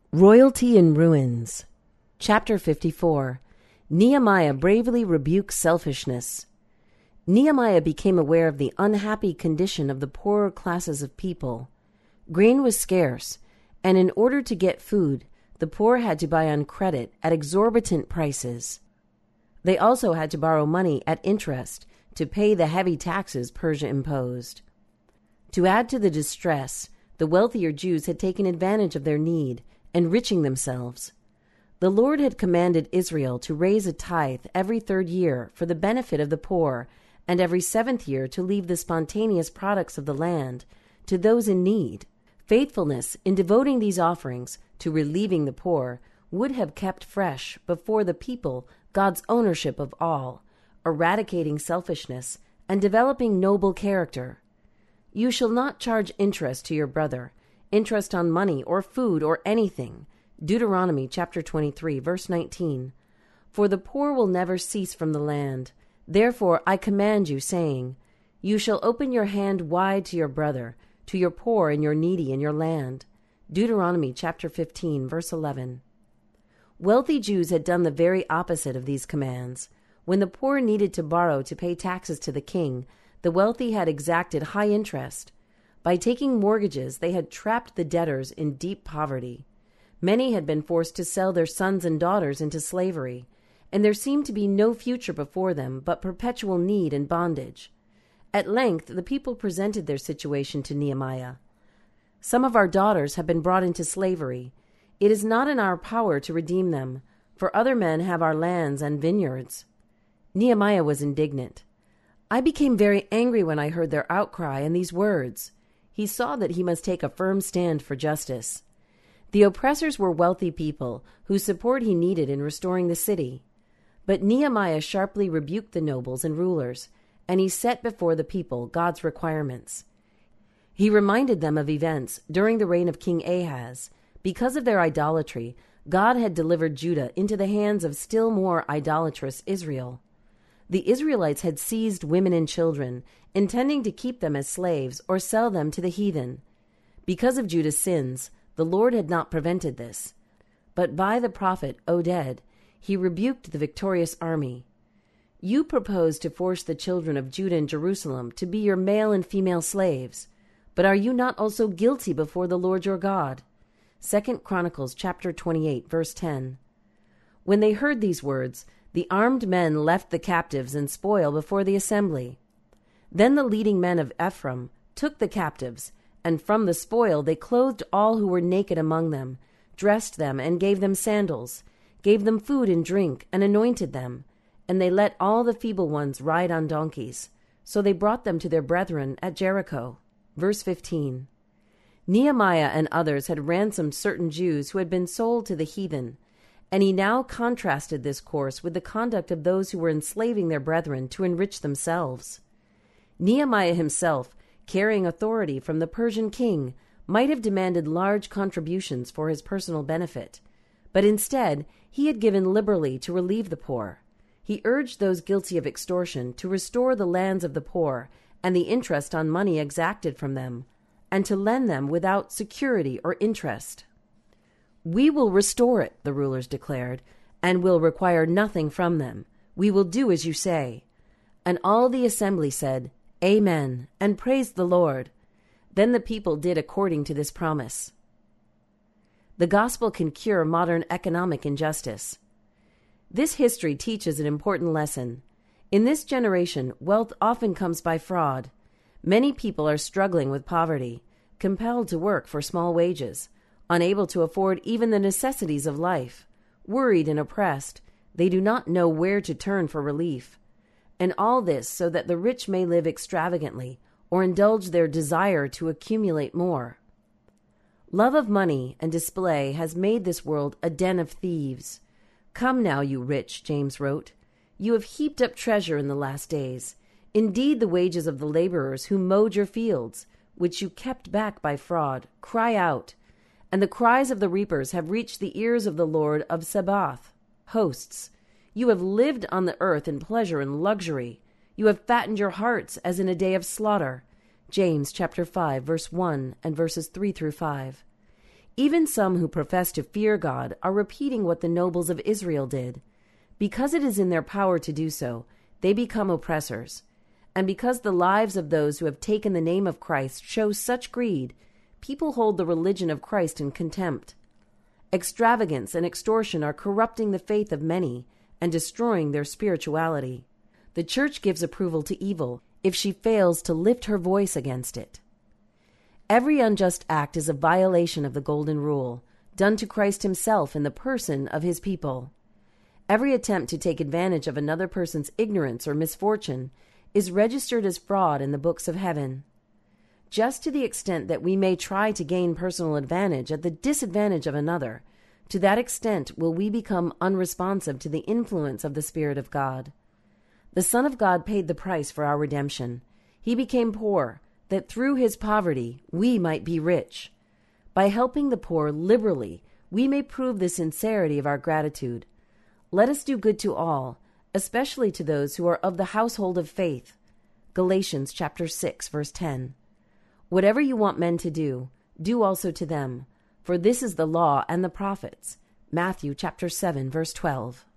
Royalty in Ruins. Chapter 54. Nehemiah bravely rebukes selfishness. Nehemiah became aware of the unhappy condition of the poorer classes of people. Grain was scarce, and in order to get food, the poor had to buy on credit at exorbitant prices. They also had to borrow money at interest to pay the heavy taxes Persia imposed. To add to the distress, the wealthier Jews had taken advantage of their need, enriching themselves. The Lord had commanded Israel to raise a tithe every 3rd year for the benefit of the poor, and every 7th year to leave the spontaneous products of the land to those in need. Faithfulness in devoting these offerings to relieving the poor would have kept fresh before the people God's ownership of all, eradicating selfishness and developing noble character. You shall not charge interest to your brother, interest on money or food or anything. Deuteronomy chapter 23, verse 19. For the poor will never cease from the land. Therefore I command you, saying, You shall open your hand wide to your brother, to your poor and your needy in your land. Deuteronomy chapter 15, verse 11. Wealthy Jews had done the very opposite of these commands. When the poor needed to borrow to pay taxes to the king, the wealthy had exacted high interest. By taking mortgages, they had trapped the debtors in deep poverty. Many had been forced to sell their sons and daughters into slavery, and there seemed to be no future before them but perpetual need and bondage. At length, the people presented their situation to Nehemiah. Some of our daughters have been brought into slavery. It is not in our power to redeem them, for other men have our lands and vineyards. Nehemiah was indignant. I became very angry when I heard their outcry and these words. He saw that he must take a firm stand for justice. The oppressors were wealthy people whose support he needed in restoring the city. But Nehemiah sharply rebuked the nobles and rulers, and he set before the people God's requirements. He reminded them of events during the reign of King Ahaz. Because of their idolatry, God had delivered Judah into the hands of still more idolatrous Israel. The Israelites had seized women and children, intending to keep them as slaves or sell them to the heathen. Because of Judah's sins, the Lord had not prevented this. But by the prophet Oded, he rebuked the victorious army. You propose to force the children of Judah and Jerusalem to be your male and female slaves, but are you not also guilty before the Lord your God? 2 Chronicles chapter 28, verse 10. When they heard these words, the armed men left the captives and spoil before the assembly. Then the leading men of Ephraim took the captives, and from the spoil they clothed all who were naked among them, dressed them and gave them sandals, gave them food and drink, and anointed them. And they let all the feeble ones ride on donkeys. So they brought them to their brethren at Jericho. Verse 15. Nehemiah and others had ransomed certain Jews who had been sold to the heathen, and he now contrasted this course with the conduct of those who were enslaving their brethren to enrich themselves. Nehemiah himself, carrying authority from the Persian king, might have demanded large contributions for his personal benefit, but instead he had given liberally to relieve the poor. He urged those guilty of extortion to restore the lands of the poor and the interest on money exacted from them, and to lend them without security or interest. We will restore it, the rulers declared, and will require nothing from them. We will do as you say. And all the assembly said, Amen, and praised the Lord. Then the people did according to this promise. The gospel can cure modern economic injustice. This history teaches an important lesson. In this generation, wealth often comes by fraud. Many people are struggling with poverty, compelled to work for small wages, unable to afford even the necessities of life. Worried and oppressed, they do not know where to turn for relief. And all this so that the rich may live extravagantly or indulge their desire to accumulate more. Love of money and display has made this world a den of thieves. Come now, you rich, James wrote. You have heaped up treasure in the last days. Indeed, the wages of the laborers who mowed your fields, which you kept back by fraud, cry out. And the cries of the reapers have reached the ears of the Lord of Sabaoth, hosts. You have lived on the earth in pleasure and luxury. You have fattened your hearts as in a day of slaughter. James chapter 5, verse 1 and verses 3 through 5. Even some who profess to fear God are repeating what the nobles of Israel did. Because it is in their power to do so, they become oppressors. And because the lives of those who have taken the name of Christ show such greed, people hold the religion of Christ in contempt. Extravagance and extortion are corrupting the faith of many and destroying their spirituality. The church gives approval to evil if she fails to lift her voice against it. Every unjust act is a violation of the Golden Rule, done to Christ himself in the person of his people. Every attempt to take advantage of another person's ignorance or misfortune is registered as fraud in the books of heaven. Just to the extent that we may try to gain personal advantage at the disadvantage of another, to that extent will we become unresponsive to the influence of the Spirit of God. The Son of God paid the price for our redemption. He became poor, that through his poverty we might be rich. By helping the poor liberally, we may prove the sincerity of our gratitude. Let us do good to all, especially to those who are of the household of faith. Galatians chapter 6, verse 10. Whatever you want men to do, do also to them, for this is the law and the prophets. Matthew chapter 7, verse 12.